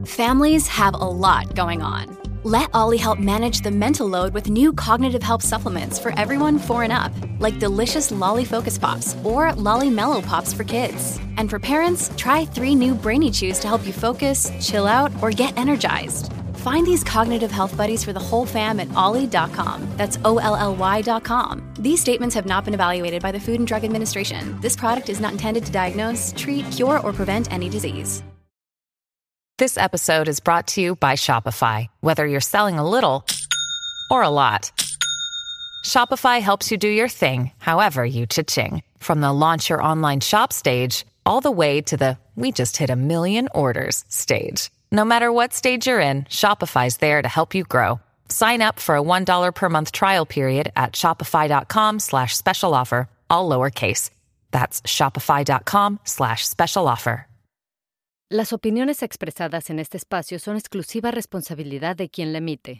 Families have a lot going on. Let Ollie help manage the mental load with new cognitive help supplements for everyone 4 and up, like delicious Lolly Focus Pops or Lolly Mellow Pops for kids. And for parents, try 3 new Brainy Chews to help you focus, chill out, or get energized. Find these cognitive health buddies for the whole fam at ollie.com. That's OLLY.com. These statements have not been evaluated by the Food and Drug Administration. This product is not intended to diagnose, treat, cure, or prevent any disease. This episode is brought to you by Shopify. Whether you're selling a little or a lot, Shopify helps you do your thing, however you cha-ching. From the launch your online shop stage, all the way to the we just hit 1 million orders stage. No matter what stage you're in, Shopify's there to help you grow. Sign up for a $1 per month trial period at shopify.com/special offer, all lowercase. That's shopify.com/special offer. Las opiniones expresadas en este espacio son exclusiva responsabilidad de quien la emite.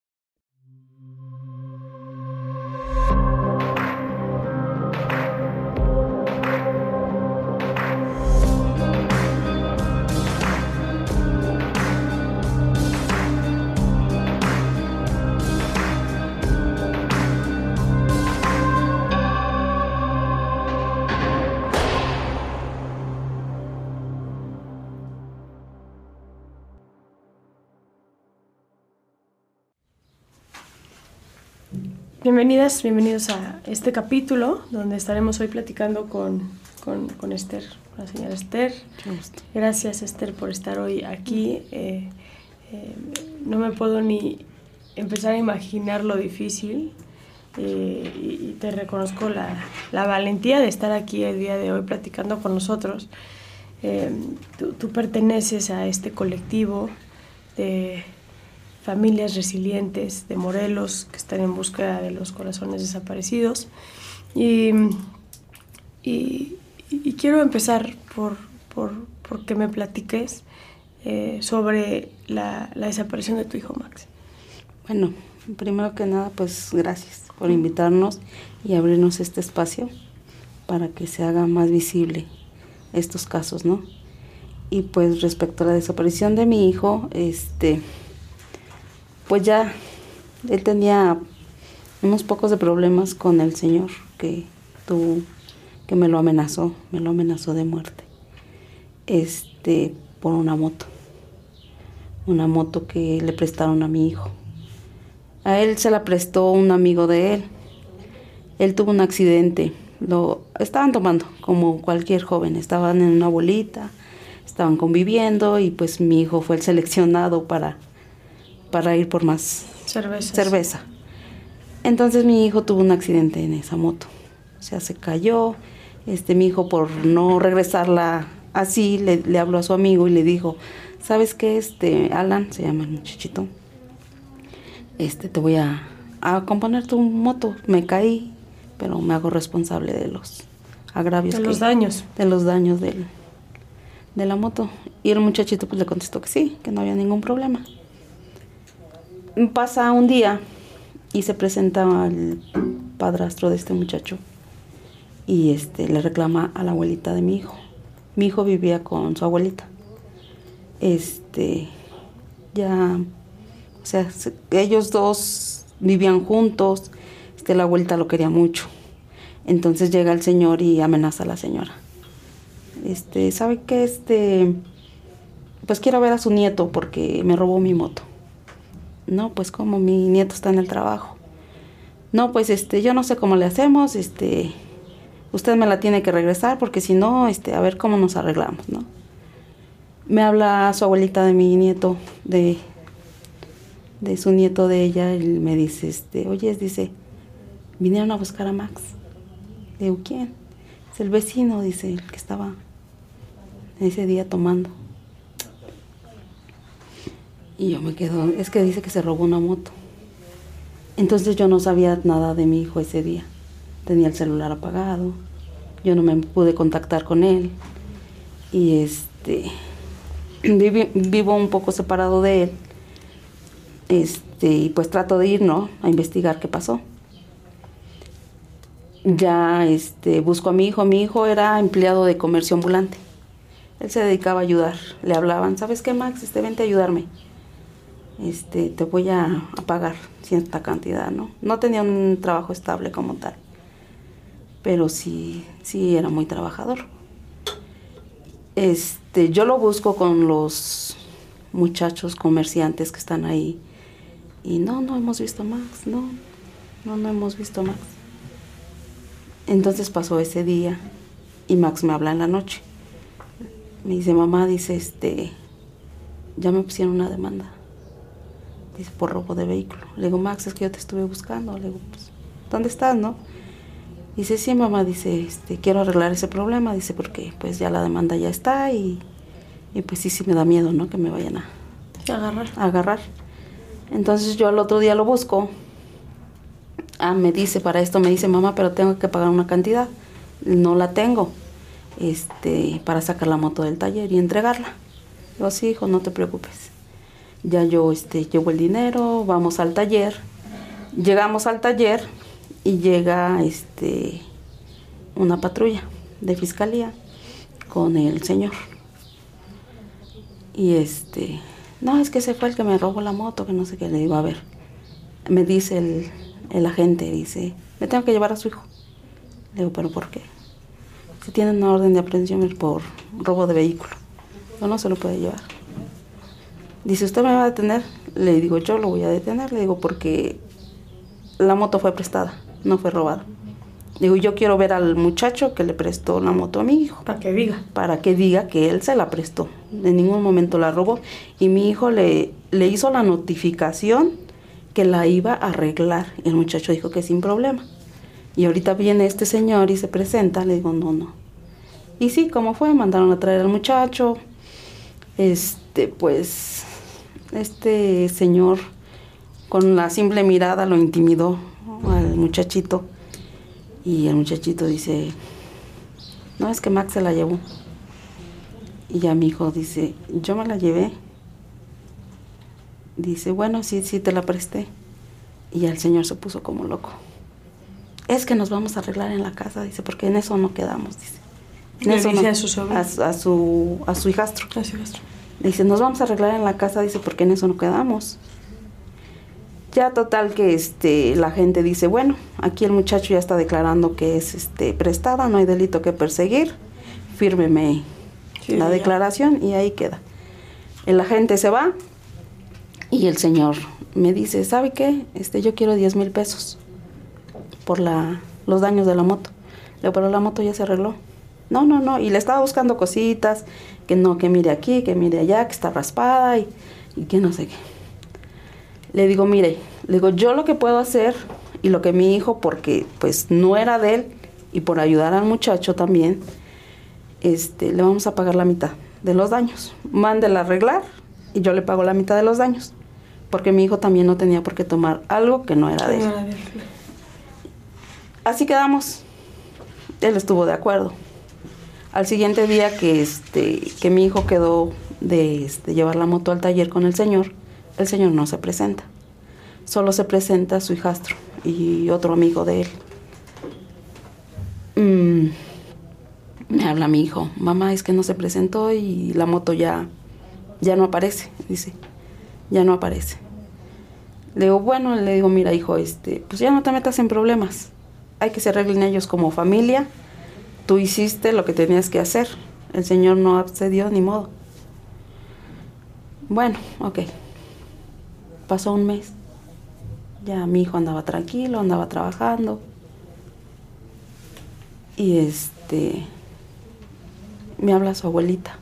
Bienvenidos a este capítulo donde estaremos hoy platicando con Esther, la señora Esther. Gracias, Esther, por estar hoy aquí. No me puedo ni empezar a imaginar lo difícil y te reconozco la valentía de estar aquí el día de hoy platicando con nosotros. Tú perteneces a este colectivo de familias resilientes de Morelos que están en búsqueda de los corazones desaparecidos y quiero empezar por que me platiques sobre la desaparición de tu hijo Max. Bueno, primero que nada, pues gracias por invitarnos y abrirnos este espacio para que se haga más visible estos casos, ¿no? Y pues respecto a la desaparición de mi hijo, pues ya él tenía unos pocos de problemas con el señor que me lo amenazó de muerte, por una moto que le prestaron a mi hijo. A él se la prestó un amigo de él. Él tuvo un accidente, lo estaban tomando como cualquier joven, estaban en una bolita, estaban conviviendo y pues mi hijo fue el seleccionado para ir por más cerveza. Entonces mi hijo tuvo un accidente en esa moto. O sea, se cayó. Mi hijo, por no regresarla así, le habló a su amigo y le dijo, ¿sabes qué? Alan, se llama el muchachito, te voy a componer tu moto. Me caí, pero me hago responsable de los agravios. De los daños. De los daños de la moto. Y el muchachito pues le contestó que sí, que no había ningún problema. Pasa un día y se presenta el padrastro de este muchacho y le reclama a la abuelita de mi hijo. Mi hijo vivía con su abuelita. Ya, o sea, ellos dos vivían juntos. La abuelita lo quería mucho. Entonces llega el señor y amenaza a la señora. ¿Sabe qué? Pues quiero ver a su nieto porque me robó mi moto. No, pues como mi nieto está en el trabajo. No, pues yo no sé cómo le hacemos, usted me la tiene que regresar porque si no, a ver cómo nos arreglamos, ¿no? Me habla su abuelita de mi nieto, de su nieto de ella, y me dice, oye, dice, vinieron a buscar a Max. Le digo, ¿quién? Es el vecino, dice, el que estaba ese día tomando. Y yo me quedo, es que dice que se robó una moto. Entonces yo no sabía nada de mi hijo ese día. Tenía el celular apagado, yo no me pude contactar con él. Y vivo un poco separado de él. Y pues trato de ir, ¿no?, a investigar qué pasó. Ya busco a mi hijo. Mi hijo era empleado de comercio ambulante. Él se dedicaba a ayudar. Le hablaban, ¿sabes qué, Max? Vente a ayudarme. Te voy a pagar cierta cantidad, ¿no? No tenía un trabajo estable como tal, pero sí era muy trabajador. Yo lo busco con los muchachos comerciantes que están ahí y no hemos visto a Max, no hemos visto a Max. Entonces pasó ese día y Max me habla en la noche. Me dice, mamá, dice, ya me pusieron una demanda. Dice, por robo de vehículo. Le digo, Max, es que yo te estuve buscando. Le digo, pues, ¿dónde estás, no? Dice, sí, mamá, dice, quiero arreglar ese problema. Dice, porque pues ya la demanda ya está y pues sí me da miedo, ¿no? Que me vayan a agarrar. Entonces yo al otro día lo busco. Me dice, para esto me dice, mamá, pero tengo que pagar una cantidad. No la tengo, para sacar la moto del taller y entregarla. Digo, sí, hijo, no te preocupes. Ya yo, llevo el dinero, vamos al taller. Llegamos al taller y llega, una patrulla de fiscalía con el señor. Y no, es que ese fue el que me robó la moto, que no sé qué. Le digo, a ver, me dice el agente, dice, me tengo que llevar a su hijo. Le digo, ¿pero por qué? Si tienen una orden de aprehensión por robo de vehículo, no se lo puede llevar. Dice, ¿usted me va a detener? Le digo, yo lo voy a detener. Le digo, porque la moto fue prestada, no fue robada. Le digo, yo quiero ver al muchacho que le prestó la moto a mi hijo. Para que diga. Para que diga que él se la prestó. En ningún momento la robó. Y mi hijo le hizo la notificación que la iba a arreglar. Y el muchacho dijo que sin problema. Y ahorita viene este señor y se presenta. Le digo, no. Y sí, ¿cómo fue? Mandaron a traer al muchacho. Pues, este señor con la simple mirada lo intimidó al muchachito. Y el muchachito dice, no, es que Max se la llevó. Y ya mi hijo dice, yo me la llevé. Dice, bueno, sí te la presté. Y ya el señor se puso como loco. Es que nos vamos a arreglar en la casa, dice, porque en eso no quedamos, dice. Le dice a su sobrino. A su hijastro. A su hijastro. Dice, nos vamos a arreglar en la casa, dice, porque en eso no quedamos. Ya total que la gente dice, bueno, aquí el muchacho ya está declarando que es prestada, no hay delito que perseguir, fírmeme la declaración y ahí queda. El agente se va y el señor me dice, ¿sabe qué? Yo quiero 10,000 pesos por los daños de la moto. Le digo, pero la moto ya se arregló. No, y le estaba buscando cositas, que no, que mire aquí, que mire allá, que está raspada y que no sé qué. Le digo, mire, yo lo que puedo hacer y lo que mi hijo, porque pues no era de él y por ayudar al muchacho también, le vamos a pagar la mitad de los daños. Mándela a arreglar y yo le pago la mitad de los daños, porque mi hijo también no tenía por qué tomar algo que no era de él. Así quedamos. Él estuvo de acuerdo. Al siguiente día que mi hijo quedó de llevar la moto al taller con el señor no se presenta. Solo se presenta su hijastro y otro amigo de él. Me habla mi hijo, mamá, es que no se presentó y la moto ya no aparece, dice, ya no aparece. Le digo, bueno, le digo, mira, hijo, pues ya no te metas en problemas. Hay que se arreglen ellos como familia. Tú hiciste lo que tenías que hacer. El señor no accedió, ni modo. Bueno, ok. Pasó un mes. Ya mi hijo andaba tranquilo, andaba trabajando. Y me habla su abuelita.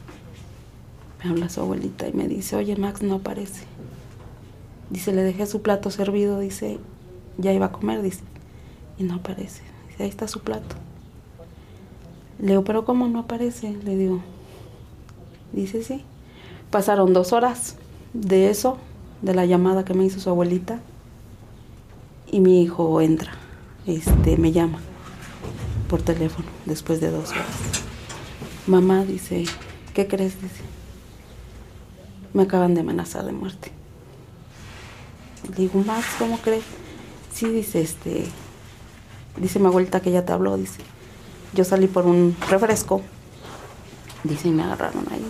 Y me dice, oye, Max no aparece. Dice, le dejé su plato servido, dice, ya iba a comer, dice, y no aparece. Dice, ahí está su plato. Le digo, ¿pero cómo no aparece? Le digo, dice, sí. Pasaron 2 horas de eso, de la llamada que me hizo su abuelita, y mi hijo entra, me llama por teléfono, después de 2 horas. Mamá, dice, ¿qué crees? Dice, me acaban de amenazar de muerte. Le digo, Max, ¿cómo crees? Sí, dice, dice mi abuelita que ya te habló, dice. Yo salí por un refresco Dice, y me agarraron ahí,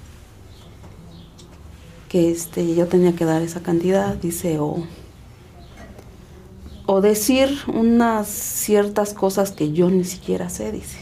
dice, que yo tenía que dar esa cantidad, dice, o decir unas ciertas cosas que yo ni siquiera sé, dice.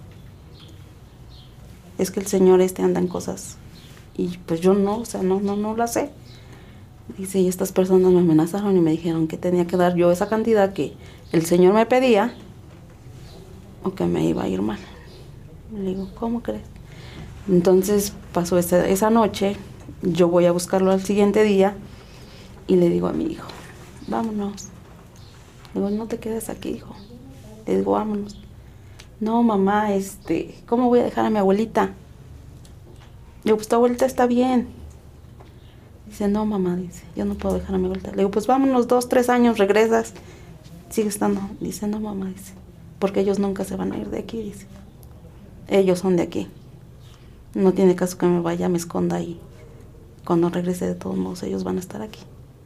Es que el señor anda en cosas y pues yo no, o sea, no las sé. Dice, y estas personas me amenazaron y me dijeron que tenía que dar yo esa cantidad que el señor me pedía o que me iba a ir mal. Le digo, ¿cómo crees? Entonces pasó esa noche, yo voy a buscarlo al siguiente día y le digo a mi hijo, vámonos. Le digo, no te quedes aquí, hijo. Le digo, vámonos. No, mamá, ¿cómo voy a dejar a mi abuelita? Le digo, pues tu abuelita está bien. Dice, no, mamá, dice, yo no puedo dejar a mi abuelita. Le digo, pues vámonos 2, 3 años, regresas. Sigue estando. Dice, no, mamá, dice, porque ellos nunca se van a ir de aquí, dice. Ellos son de aquí. No tiene caso que me vaya, me esconda y cuando regrese de todos modos ellos van a estar aquí.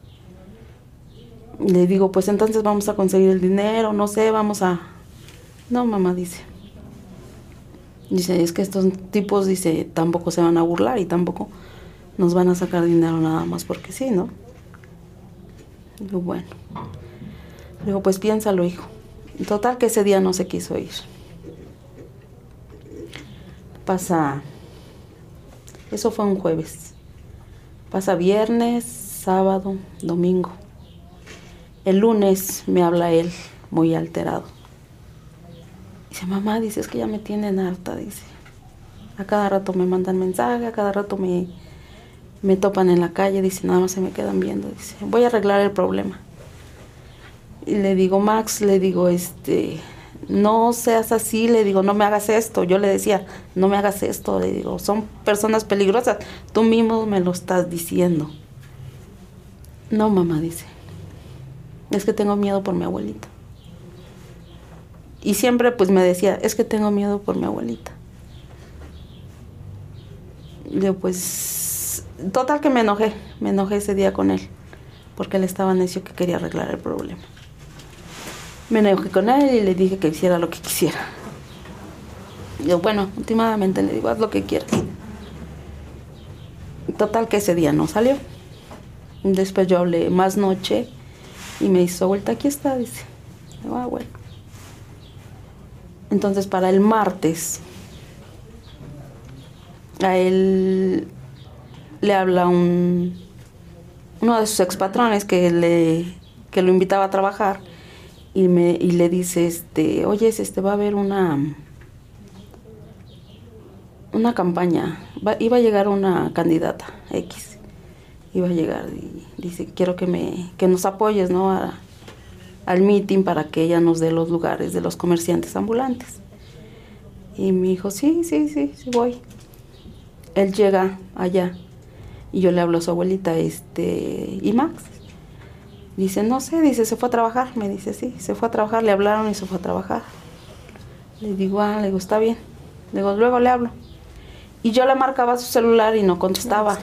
Le digo, pues entonces vamos a conseguir el dinero, no sé, vamos a... No, mamá, dice. Dice, es que estos tipos, dice, tampoco se van a burlar y tampoco nos van a sacar dinero nada más porque sí, ¿no? Digo, bueno. Digo, pues piénsalo, hijo. Total que ese día no se quiso ir. Pasa... Eso fue un jueves. Pasa viernes, sábado, domingo. El lunes me habla él, muy alterado. Dice, mamá, dice, es que ya me tienen harta, dice. A cada rato me mandan mensaje, a cada rato me topan en la calle, dice, nada más se me quedan viendo, dice, voy a arreglar el problema. Y le digo, Max, le digo, no seas así, le digo, no me hagas esto. Yo le decía, no me hagas esto, le digo, son personas peligrosas, tú mismo me lo estás diciendo. No, mamá, dice, es que tengo miedo por mi abuelita. Y siempre pues me decía, es que tengo miedo por mi abuelita. Le digo, pues, total que me enojé ese día con él, porque él estaba necio que quería arreglar el problema. Me enojé con él y le dije que hiciera lo que quisiera. Yo, bueno, últimamente le digo, haz lo que quieras. Total que ese día no salió. Después yo hablé más noche y me dice, vuelta, aquí está, dice. Digo, ah, bueno. Entonces para el martes, a él le habla uno de sus expatrones que lo invitaba a trabajar. Y le dice, oye, va a haber una campaña, iba a llegar una candidata X, iba a llegar y dice, quiero que nos apoyes, ¿no? Al meeting para que ella nos dé los lugares de los comerciantes ambulantes. Y me dijo, sí, voy. Él llega allá y yo le hablo a su abuelita, ¿y Max? Dice, no sé, dice, se fue a trabajar. Me dice, sí, se fue a trabajar, le hablaron y se fue a trabajar. Le digo, le digo, está bien. Le digo, luego le hablo. Y yo le marcaba su celular y no contestaba.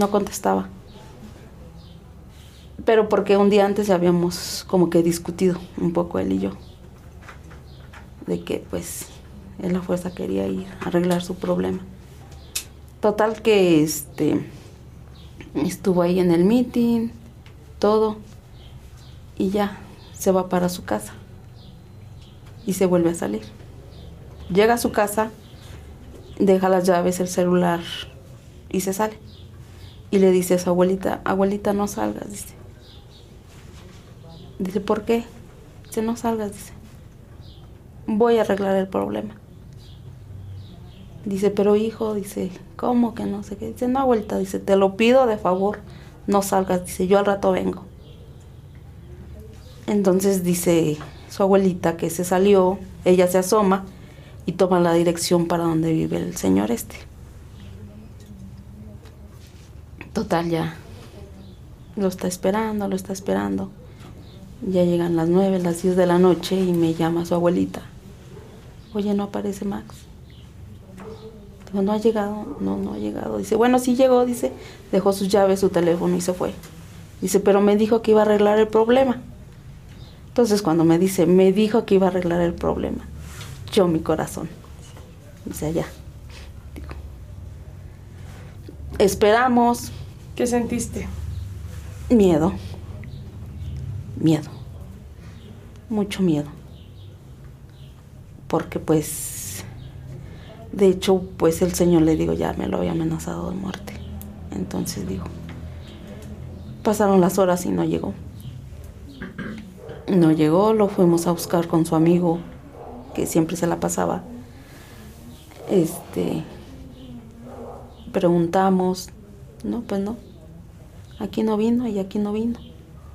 Pero porque un día antes habíamos como que discutido un poco él y yo. De que pues él a fuerza quería ir a arreglar su problema. Total que estuvo ahí en el meeting, todo. Y ya, se va para su casa. Y se vuelve a salir. Llega a su casa, deja las llaves, el celular y se sale. Y le dice a su abuelita, abuelita, no salgas, dice. Dice, ¿por qué? Dice, no salgas, dice. Voy a arreglar el problema. Dice, pero hijo, dice, ¿cómo que no sé qué? Dice, no, abuelita, dice, te lo pido de favor, no salgas, dice, yo al rato vengo. Entonces dice su abuelita que se salió, ella se asoma y toma la dirección para donde vive el señor Total, ya lo está esperando. Ya llegan las 9, las 10 de la noche y me llama su abuelita. Oye, ¿no aparece Max? Digo, no ha llegado, no ha llegado. Dice, bueno, sí llegó, dice, dejó sus llaves, su teléfono y se fue. Dice, pero me dijo que iba a arreglar el problema. Entonces cuando me dice, me dijo que iba a arreglar el problema, yo mi corazón, dice, ya, digo, Esperamos. ¿Qué sentiste? Miedo. Mucho miedo. Porque pues, de hecho, pues el Señor, le digo, ya me lo había amenazado de muerte. Entonces digo, pasaron las horas y no llegó. No llegó, lo fuimos a buscar con su amigo, que siempre se la pasaba. Preguntamos, no, pues no. Aquí no vino y aquí no vino.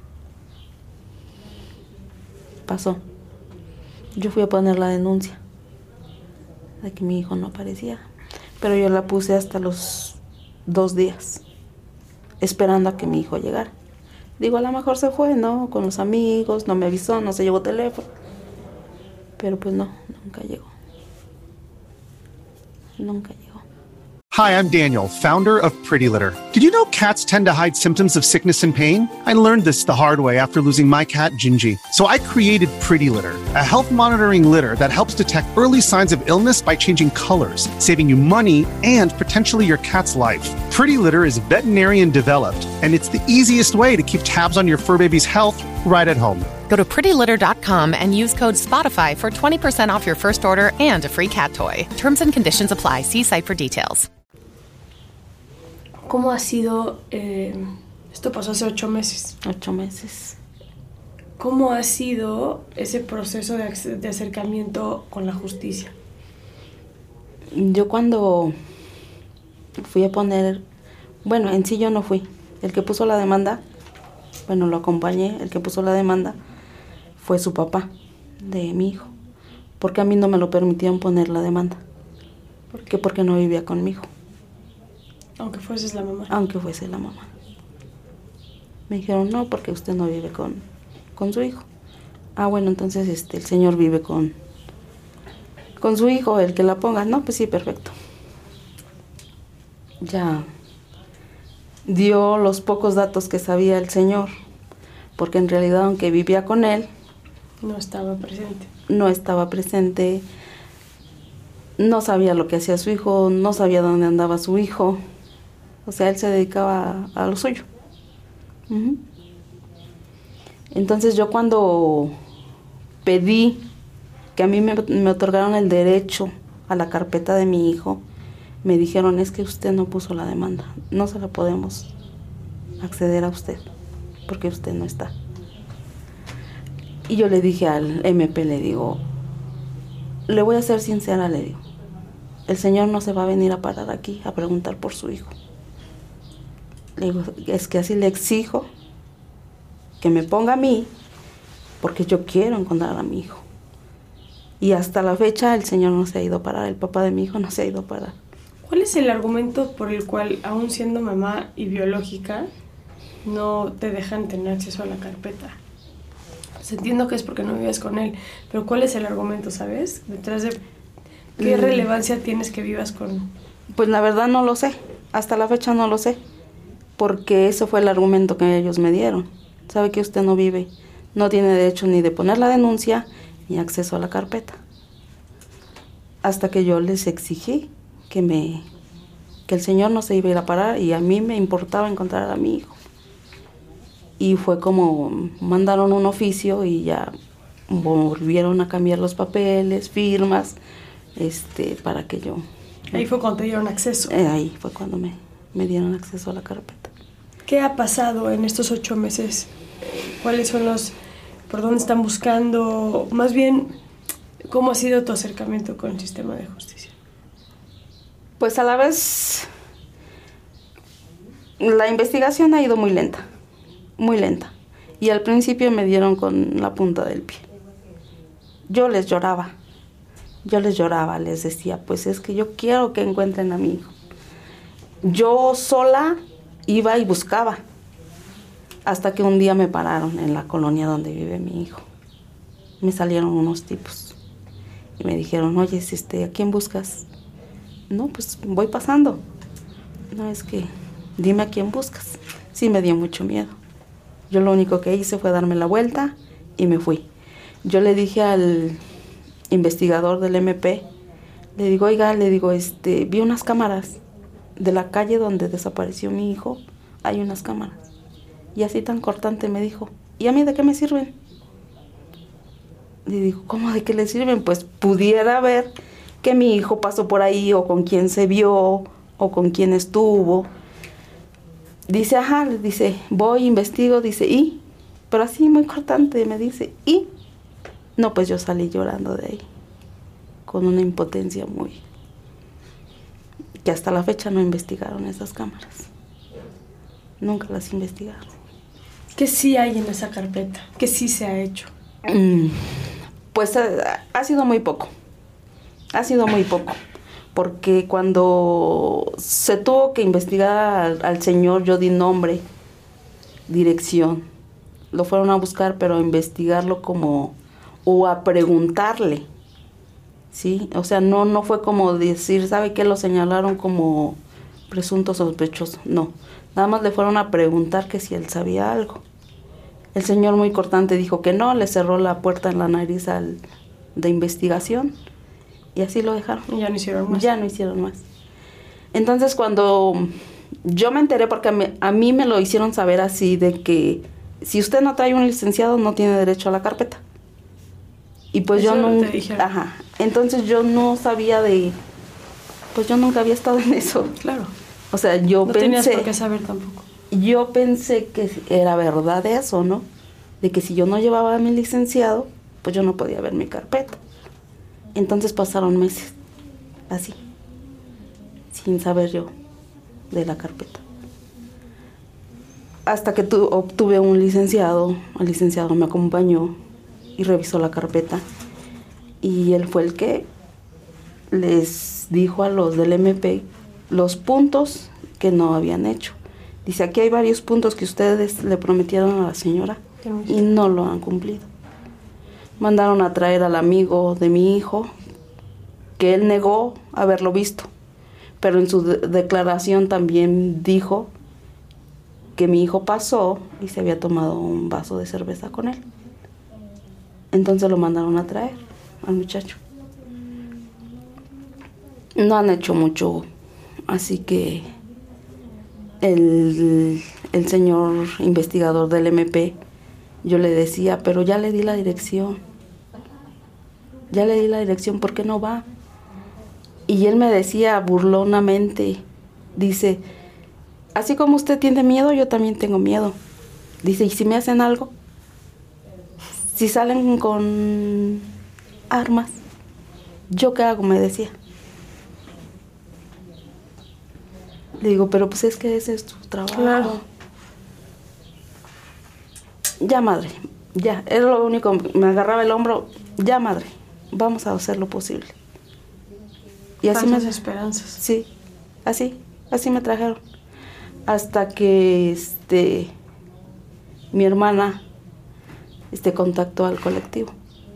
Pasó. Yo fui a poner la denuncia de que mi hijo no aparecía, pero yo la puse hasta los 2 días, esperando a que mi hijo llegara. Digo, a lo mejor se fue, ¿no? Con los amigos, no me avisó, no se llevó teléfono. Pero pues no, nunca llegó. Nunca llegó. Hi, I'm Daniel, founder of Pretty Litter. Did you know cats tend to hide symptoms of sickness and pain? I learned this the hard way after losing my cat, Gingy. So I created Pretty Litter, a health monitoring litter that helps detect early signs of illness by changing colors, saving you money and potentially your cat's life. Pretty Litter is veterinarian developed, and it's the easiest way to keep tabs on your fur baby's health right at home. Go to prettylitter.com and use code SPOTIFY for 20% off your first order and a free cat toy. Terms and conditions apply. See site for details. ¿Cómo ha sido, esto pasó hace 8 meses? 8 meses. ¿Cómo ha sido ese proceso de acercamiento con la justicia? Yo cuando fui a poner, bueno, en sí yo no fui. El que puso la demanda, bueno, lo acompañé. El que puso la demanda fue su papá de mi hijo. Porque a mí no me lo permitieron poner la demanda. ¿Por qué? Porque no vivía conmigo. Aunque fueses la mamá. Aunque fuese la mamá. Me dijeron, no, porque usted no vive con su hijo. Ah, bueno, entonces el señor vive con su hijo, el que la ponga. No, pues sí, perfecto. Ya dio los pocos datos que sabía el señor, porque en realidad, aunque vivía con él, no estaba presente. No estaba presente, no sabía lo que hacía su hijo, no sabía dónde andaba su hijo. O sea, él se dedicaba a lo suyo. Uh-huh. Entonces yo cuando pedí que a mí me otorgaron el derecho a la carpeta de mi hijo, me dijeron, es que usted no puso la demanda, no se la podemos acceder a usted, porque usted no está. Y yo le dije al MP, le digo, le voy a ser sincera, le digo, el señor no se va a venir a parar aquí a preguntar por su hijo. Le digo, es que así le exijo que me ponga a mí, porque yo quiero encontrar a mi hijo. Y hasta la fecha el señor no se ha ido a parar, el papá de mi hijo no se ha ido a parar. ¿Cuál es el argumento por el cual, aún siendo mamá y biológica, no te dejan tener acceso a la carpeta? Pues entiendo que es porque no vives con él, pero ¿cuál es el argumento, sabes? Detrás de qué relevancia tienes que vivas con... Pues la verdad no lo sé, hasta la fecha no lo sé, porque ese fue el argumento que ellos me dieron. Sabe que usted no vive, no tiene derecho ni de poner la denuncia, ni acceso a la carpeta. Hasta que yo les exigí que el señor no se iba a ir a parar y a mí me importaba encontrar a mi hijo. Y fue como mandaron un oficio y ya volvieron a cambiar los papeles, firmas, para que yo... Ahí fue cuando te dieron acceso. Ahí fue cuando me dieron acceso a la carpeta. ¿Qué ha pasado en estos 8 meses? ¿Cuáles son por dónde están buscando? Más bien, ¿cómo ha sido tu acercamiento con el sistema de justicia? Pues a la vez, la investigación ha ido muy lenta. Muy lenta. Y al principio me dieron con la punta del pie. Yo les lloraba, les decía, pues es que yo quiero que encuentren a mi hijo. Yo sola iba y buscaba, hasta que un día me pararon en la colonia donde vive mi hijo. Me salieron unos tipos y me dijeron, oye, ¿a quién buscas? No, pues voy pasando. No, es que dime a quién buscas. Sí, me dio mucho miedo. Yo lo único que hice fue darme la vuelta y me fui. Yo le dije al investigador del MP, le digo, oiga, vi unas cámaras de la calle donde desapareció mi hijo hay unas cámaras. Y así tan cortante me dijo, ¿y a mí de qué me sirven? Y digo, ¿cómo de qué le sirven? Pues pudiera ver que mi hijo pasó por ahí, o con quién se vio, o con quién estuvo. Dice, ajá, le dice, voy, investigo, dice, ¿y? Pero así muy cortante me dice, ¿y? No, pues yo salí llorando de ahí, con una impotencia muy... que hasta la fecha no investigaron esas cámaras. Nunca las investigaron. ¿Qué sí hay en esa carpeta? ¿Qué sí se ha hecho? Pues ha sido muy poco. Ha sido muy poco. Porque cuando se tuvo que investigar al señor, yo di nombre, dirección. Lo fueron a buscar, pero a investigarlo como... o a preguntarle. ¿Sí? O sea, no fue como decir, ¿sabe qué? Lo señalaron como presunto sospechoso. No. Nada más le fueron a preguntar que si él sabía algo. El señor muy cortante dijo que no, le cerró la puerta en la nariz de investigación y así lo dejaron. Y ya no hicieron más. Ya no hicieron más. Entonces cuando yo me enteré, porque a mí me lo hicieron saber así, de que si usted no trae un licenciado no tiene derecho a la carpeta. Y pues Eso yo no... te dijeron. Ajá. Entonces yo no sabía pues yo nunca había estado en eso. Claro. O sea, yo No pensé... tenías por qué saber tampoco. Yo pensé que era verdad eso, ¿no? De que si yo no llevaba a mi licenciado, pues yo no podía ver mi carpeta. Entonces pasaron meses, así, sin saber yo de la carpeta. Hasta que obtuve un licenciado, el licenciado me acompañó y revisó la carpeta. Y él fue el que les dijo a los del MP los puntos que no habían hecho. Dice, aquí hay varios puntos que ustedes le prometieron a la señora y no lo han cumplido. Mandaron a traer al amigo de mi hijo, que él negó haberlo visto, pero en su declaración también dijo que mi hijo pasó y se había tomado un vaso de cerveza con él. Entonces lo mandaron a traer al muchacho. No han hecho mucho, así que el señor investigador del MP, yo le decía, pero ya le di la dirección. Ya le di la dirección, ¿por qué no va? Y él me decía burlonamente, dice, así como usted tiene miedo, yo también tengo miedo. Dice, ¿y si me hacen algo? Si salen con armas, ¿yo qué hago? Me decía. Le digo, pero pues es que ese es tu trabajo. Claro. Ya, madre, ya, era lo único, me agarraba el hombro, ya, madre, vamos a hacer lo posible. Y así Falsas esperanzas. Sí, así me trajeron. Hasta que mi hermana contactó al colectivo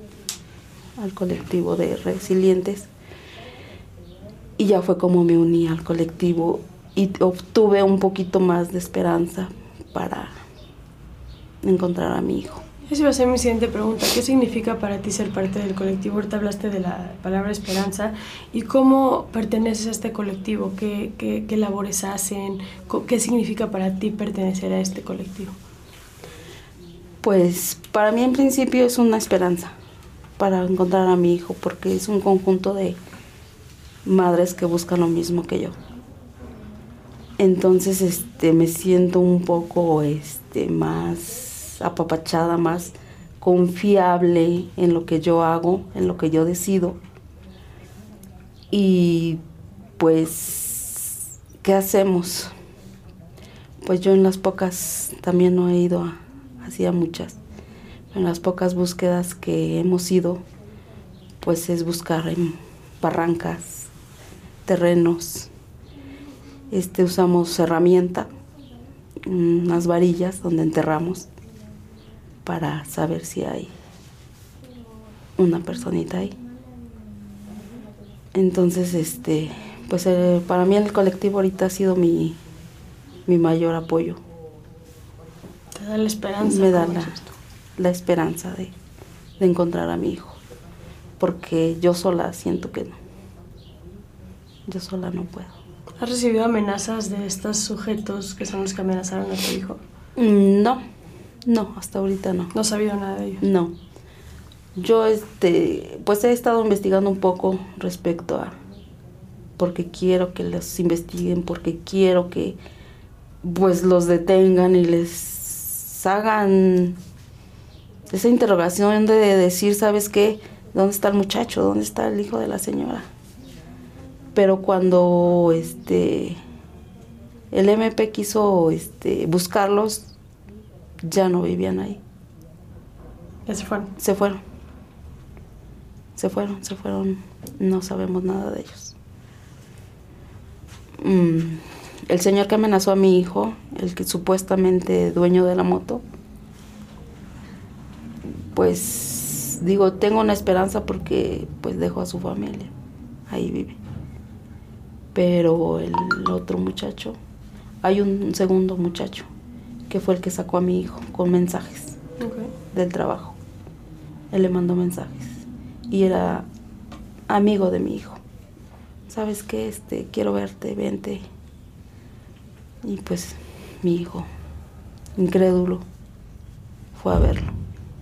de resilientes, y ya fue como me uní al colectivo y obtuve un poquito más de esperanza para encontrar a mi hijo. Esa iba a ser mi siguiente pregunta. ¿Qué significa para ti ser parte del colectivo? Ahorita hablaste de la palabra esperanza. ¿Y cómo perteneces a este colectivo? ¿Qué labores hacen? ¿Qué significa para ti pertenecer a este colectivo? Pues para mí en principio es una esperanza para encontrar a mi hijo, porque es un conjunto de madres que buscan lo mismo que yo. Entonces me siento un poco más apapachada, más confiable en lo que yo hago, en lo que yo decido. Y pues, ¿qué hacemos? Pues yo en las pocas, también no he ido hacía muchas, en las pocas búsquedas que hemos ido, pues es buscar en barrancas, terrenos. Usamos herramienta, unas varillas donde enterramos para saber si hay una personita ahí. Entonces, pues para mí el colectivo ahorita ha sido mi mayor apoyo. Te da la esperanza. Me da la esperanza de encontrar a mi hijo, porque yo sola siento que no. Yo sola no puedo. ¿Has recibido amenazas de estos sujetos que son los que amenazaron a tu hijo? No, hasta ahorita no. ¿No has sabido nada de ellos? No. Yo, pues he estado investigando un poco respecto a... porque quiero que los investiguen, porque quiero que, pues, los detengan y les hagan esa interrogación de decir, ¿sabes qué? ¿Dónde está el muchacho? ¿Dónde está el hijo de la señora? Pero cuando el MP quiso buscarlos, ya no vivían ahí. ¿Ya se fueron? Se fueron, no sabemos nada de ellos. El señor que amenazó a mi hijo, el que supuestamente dueño de la moto, pues digo, tengo una esperanza porque pues dejó a su familia, ahí vive. Pero el otro muchacho, hay un segundo muchacho que fue el que sacó a mi hijo con mensajes del trabajo. Él le mandó mensajes y era amigo de mi hijo. ¿Sabes qué? Quiero verte, vente. Y pues mi hijo, incrédulo, fue a verlo.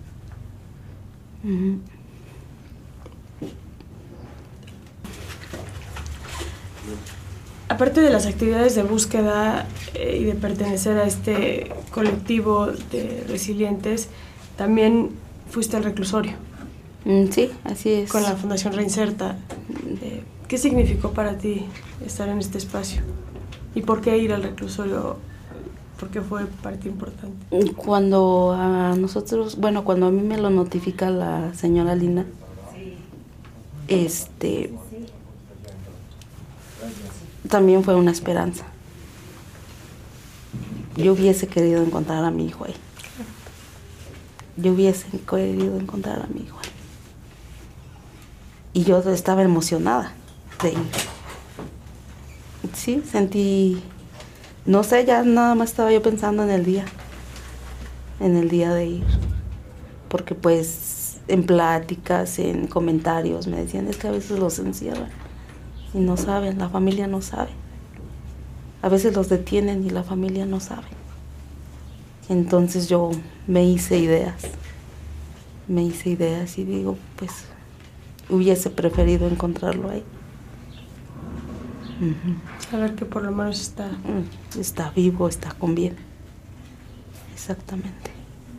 Aparte de las actividades de búsqueda y de pertenecer a este colectivo de resilientes, también fuiste al reclusorio. Sí, así es. Con la Fundación Reinserta. ¿Qué significó para ti estar en este espacio? ¿Y por qué ir al reclusorio? ¿Por qué fue parte importante? Cuando a nosotros, cuando a mí me lo notifica la señora Lina, también fue una esperanza. Yo hubiese querido encontrar a mi hijo ahí. Y yo estaba emocionada de ir. Sí, sentí, no sé, ya nada más estaba yo pensando en el día de ir. Porque pues en pláticas, en comentarios me decían, es que a veces los encierran y no saben, la familia no sabe. A veces los detienen y la familia no sabe. Entonces yo me hice ideas y digo, pues hubiese preferido encontrarlo ahí. Saber que por lo menos está vivo, está con bien. Exactamente.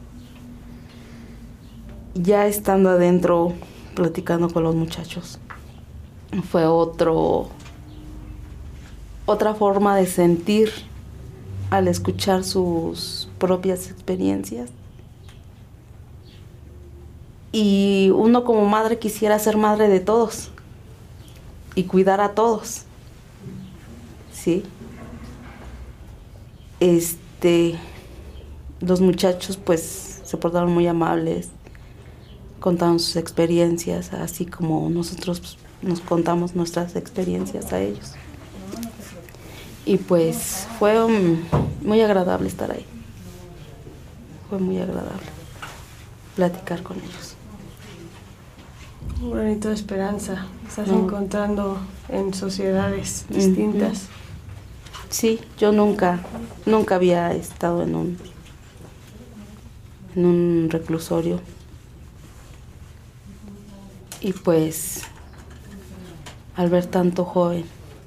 Ya estando adentro, platicando con los muchachos, fue otra forma de sentir al escuchar sus propias experiencias. Y uno como madre quisiera ser madre de todos y cuidar a todos. ¿Sí? Los muchachos pues se portaron muy amables, contaron sus experiencias, así como nosotros nos contamos nuestras experiencias a ellos. Y pues fue muy agradable estar ahí. Fue muy agradable platicar con ellos. Un granito de esperanza. Estás encontrando en sociedades distintas. Sí, yo nunca había estado en un reclusorio. Y pues al ver tanto joven,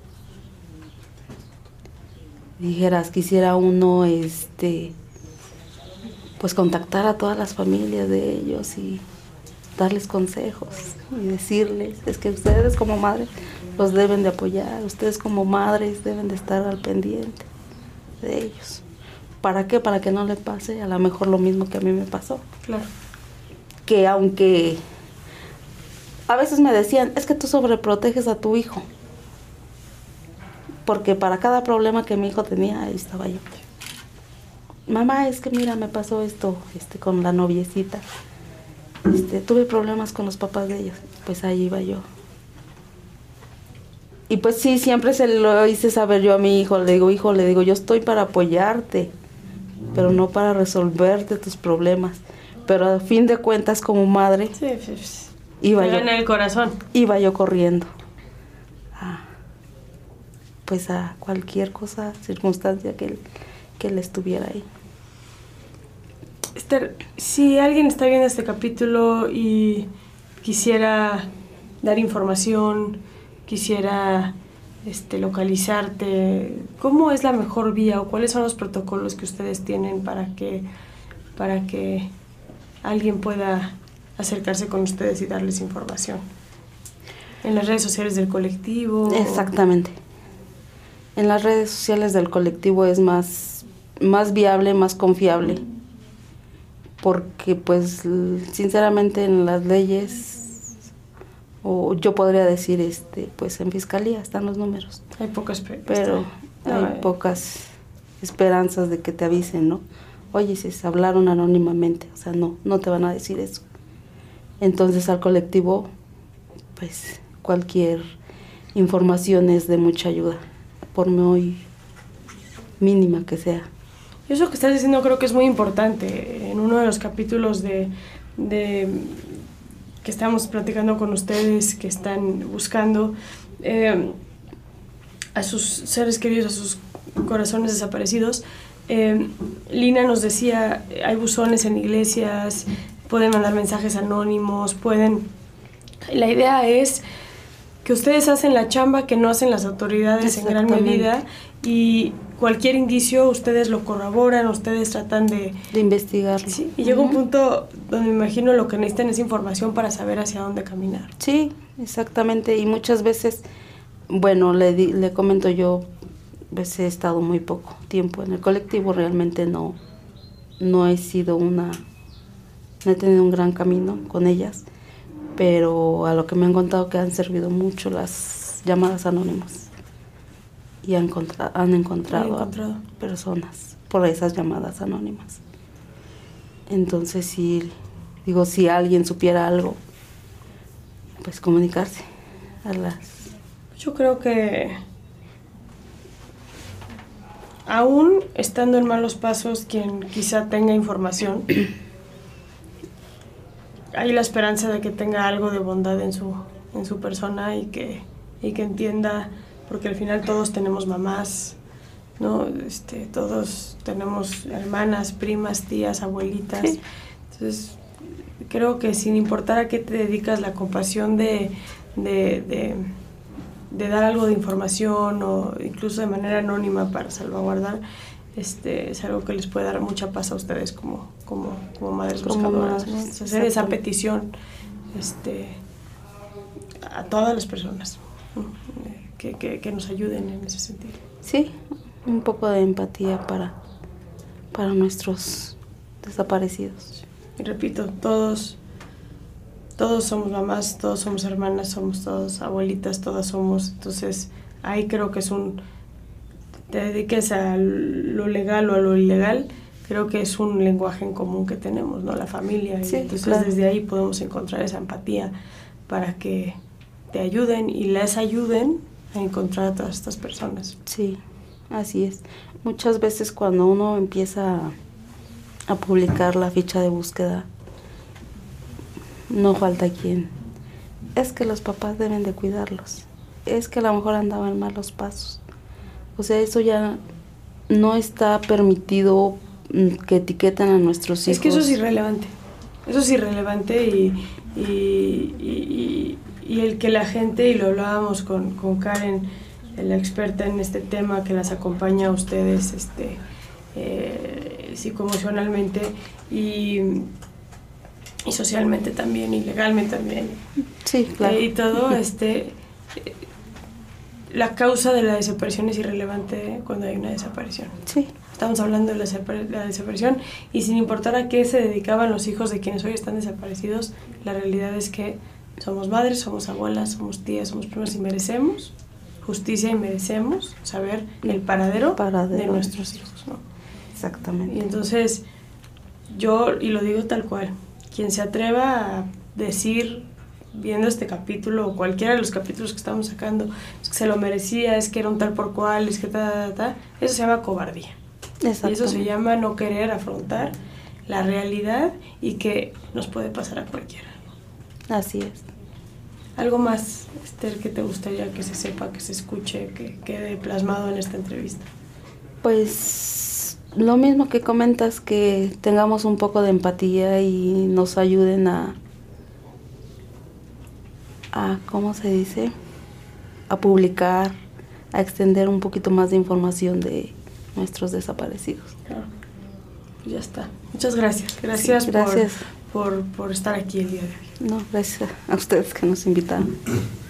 dijeras, quisiera uno pues contactar a todas las familias de ellos y darles consejos y decirles, es que ustedes como madres los deben de apoyar, ustedes como madres deben de estar al pendiente de ellos. ¿Para qué? Para que no le pase a lo mejor lo mismo que a mí me pasó. Claro. Que aunque a veces me decían, es que tú sobreproteges a tu hijo, porque para cada problema que mi hijo tenía, ahí estaba yo. Mamá, es que mira, me pasó esto con la noviecita. Tuve problemas con los papás de ellos, pues ahí iba yo. Y pues sí, siempre se lo hice saber yo a mi hijo, le digo, yo estoy para apoyarte, pero no para resolverte tus problemas. Pero a fin de cuentas, como madre, sí. Iba yo en el corazón. Iba yo corriendo pues a cualquier cosa, circunstancia que él estuviera ahí. Esther, si alguien está viendo este capítulo y quisiera dar información, quisiera localizarte, ¿cómo es la mejor vía o cuáles son los protocolos que ustedes tienen para que alguien pueda acercarse con ustedes y darles información? ¿En las redes sociales del colectivo? Exactamente. En las redes sociales del colectivo es más viable, más confiable, porque pues sinceramente en las leyes, o yo podría decir, pues en fiscalía están los números. Hay pocas pocas esperanzas de que te avisen, ¿no? Oye, si se hablaron anónimamente, o sea, no te van a decir eso. Entonces al colectivo, pues cualquier información es de mucha ayuda, por muy mínima que sea. Eso que estás diciendo creo que es muy importante. En uno de los capítulos de que estamos platicando con ustedes, que están buscando a sus seres queridos, a sus corazones desaparecidos, Lina nos decía, hay buzones en iglesias, pueden mandar mensajes anónimos, la idea es que ustedes hacen la chamba que no hacen las autoridades en gran medida, y cualquier indicio ustedes lo corroboran, ustedes tratan de investigarlo. Sí, y llega un punto donde me imagino lo que necesitan es información para saber hacia dónde caminar. Sí, exactamente, y muchas veces, bueno, le comento yo, pues he estado muy poco tiempo en el colectivo, realmente no he sido no he tenido un gran camino con ellas, pero a lo que me han contado que han servido mucho las llamadas anónimas. Y han encontrado a personas por esas llamadas anónimas. Entonces, si alguien supiera algo, pues comunicarse a las... Yo creo que aún estando en malos pasos, quien quizá tenga información, hay la esperanza de que tenga algo de bondad en su persona y que entienda, porque al final todos tenemos mamás, ¿no? Todos tenemos hermanas, primas, tías, abuelitas. Sí. Entonces, creo que sin importar a qué te dedicas, la compasión de dar algo de información o incluso de manera anónima para salvaguardar, es algo que les puede dar mucha paz a ustedes como madres buscadoras, ¿no? Hacer esa petición a todas las personas, ¿no? Que nos ayuden en ese sentido. Sí, un poco de empatía para nuestros desaparecidos. Y repito, todos somos mamás, todos somos hermanas, somos todos abuelitas, todas somos. Entonces, ahí creo que te dediques a lo legal o a lo ilegal, creo que es un lenguaje en común que tenemos, ¿no? La familia. Sí, entonces, claro, desde ahí podemos encontrar esa empatía para que te ayuden y les ayuden a encontrar a todas estas personas. Sí, así es. Muchas veces cuando uno empieza a publicar la ficha de búsqueda, no falta quien. Es que los papás deben de cuidarlos. Es que a lo mejor andaban en malos pasos. O sea, eso ya no está permitido que etiqueten a nuestros hijos. Es que eso es irrelevante. Eso es irrelevante y el que la gente, y lo hablábamos con Karen, la experta en este tema que las acompaña a ustedes psicoemocionalmente y socialmente también, y legalmente también. Sí, claro. Y todo, la causa de la desaparición es irrelevante cuando hay una desaparición. Sí. Estamos hablando de la desaparición, y sin importar a qué se dedicaban los hijos de quienes hoy están desaparecidos, la realidad es que somos madres, somos abuelas, somos tías, somos primas, y merecemos justicia y merecemos saber el paradero de nuestros hijos, ¿no? Exactamente. Y entonces yo, y lo digo tal cual, quien se atreva a decir, viendo este capítulo o cualquiera de los capítulos que estamos sacando, es que se lo merecía, es que era un tal por cual, es que eso se llama cobardía. Y eso se llama no querer afrontar la realidad y que nos puede pasar a cualquiera. Así es. ¿Algo más, Esther, que te gustaría que se sepa, que se escuche, que quede plasmado en esta entrevista? Pues lo mismo que comentas, que tengamos un poco de empatía y nos ayuden a ¿cómo se dice? A publicar, a extender un poquito más de información de nuestros desaparecidos. Claro. Ya está. Muchas gracias. Gracias, Sí, gracias. Por estar aquí el día de hoy. No, gracias a ustedes que nos invitaron.